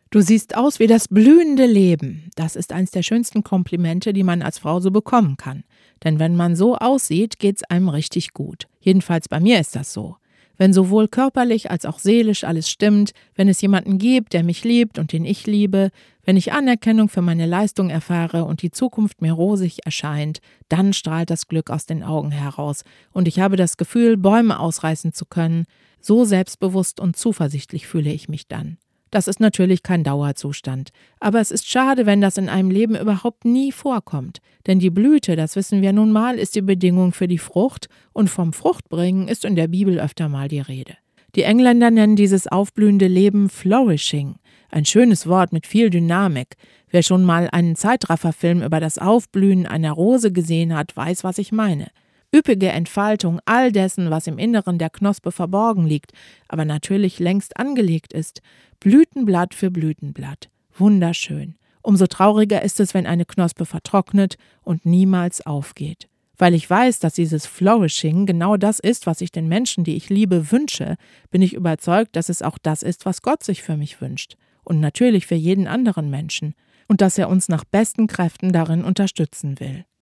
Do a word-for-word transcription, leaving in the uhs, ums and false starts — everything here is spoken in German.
Du siehst aus wie das blühende Leben. Das ist eins der schönsten Komplimente, die man als Frau so bekommen kann. Denn wenn man so aussieht, geht's einem richtig gut. Jedenfalls bei mir ist das so. Wenn sowohl körperlich als auch seelisch alles stimmt, wenn es jemanden gibt, der mich liebt und den ich liebe, wenn ich Anerkennung für meine Leistung erfahre und die Zukunft mir rosig erscheint, dann strahlt das Glück aus den Augen heraus und ich habe das Gefühl, Bäume ausreißen zu können. So selbstbewusst und zuversichtlich fühle ich mich dann. Das ist natürlich kein Dauerzustand, aber es ist schade, wenn das in einem Leben überhaupt nie vorkommt. Denn die Blüte, das wissen wir nun mal, ist die Bedingung für die Frucht und vom Fruchtbringen ist in der Bibel öfter mal die Rede. Die Engländer nennen dieses aufblühende Leben Flourishing, ein schönes Wort mit viel Dynamik. Wer schon mal einen Zeitrafferfilm über das Aufblühen einer Rose gesehen hat, weiß, was ich meine. Üppige Entfaltung all dessen, was im Inneren der Knospe verborgen liegt, aber natürlich längst angelegt ist. Blütenblatt für Blütenblatt. Wunderschön. Umso trauriger ist es, wenn eine Knospe vertrocknet und niemals aufgeht. Weil ich weiß, dass dieses Flourishing genau das ist, was ich den Menschen, die ich liebe, wünsche, bin ich überzeugt, dass es auch das ist, was Gott sich für mich wünscht. Und natürlich für jeden anderen Menschen. Und dass er uns nach besten Kräften darin unterstützen will.